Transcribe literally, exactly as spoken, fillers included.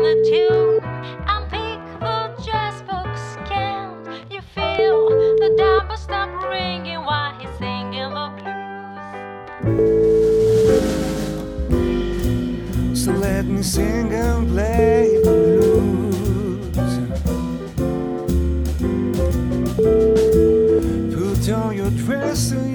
the tune and pick the jazz box can. You feel the dumbbell stop ringing while he's singing the blues. So let me sing and play the blues. Put on your dress and